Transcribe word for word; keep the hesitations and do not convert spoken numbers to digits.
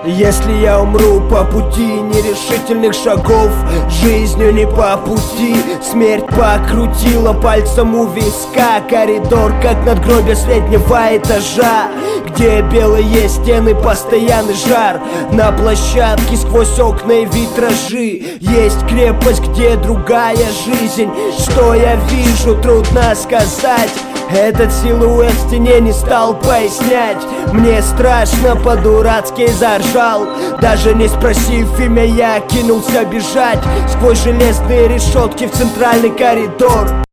Если я умру по пути нерешительных шагов, жизнью не по пути, смерть покрутила пальцем у виска. Коридор, как надгробие среднего этажа, где белые стены, постоянный жар. На площадке сквозь окна и витражи есть крепость, где другая жизнь. Что я вижу, трудно сказать. Этот силуэт в стене не стал пояснять. Мне страшно, по-дурацки заржал. Даже не спросив имя, я кинулся бежать сквозь железные решетки в центральный коридор.